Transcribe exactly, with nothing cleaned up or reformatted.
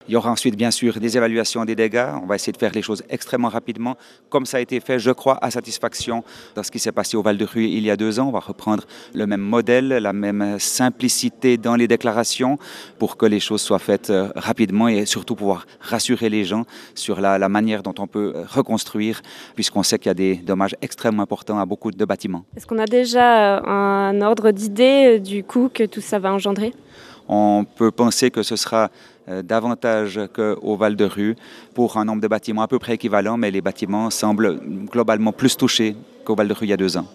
Il y aura ensuite, bien sûr, des évaluations des dégâts. On va essayer de faire les choses extrêmement rapidement, comme ça a été fait, je crois, à satisfaction dans ce qui s'est passé au Val-de-Rue il y a deux ans. On va reprendre le même modèle, la même simplicité dans les déclarations pour que les choses soient faites rapidement et surtout pouvoir rassurer les gens sur la, la manière dont on peut reconstruire, puisqu'on sait qu'il y a des dommages extrêmement importants à beaucoup de bâtiments. Est-ce qu'on a déjà un ordre d'idée du coût que tout ça va engendrer ? On peut penser que ce sera davantage qu'au Val-de-Rue pour un nombre de bâtiments à peu près équivalent, mais les bâtiments semblent globalement plus touchés qu'au Val-de-Rue il y a deux ans.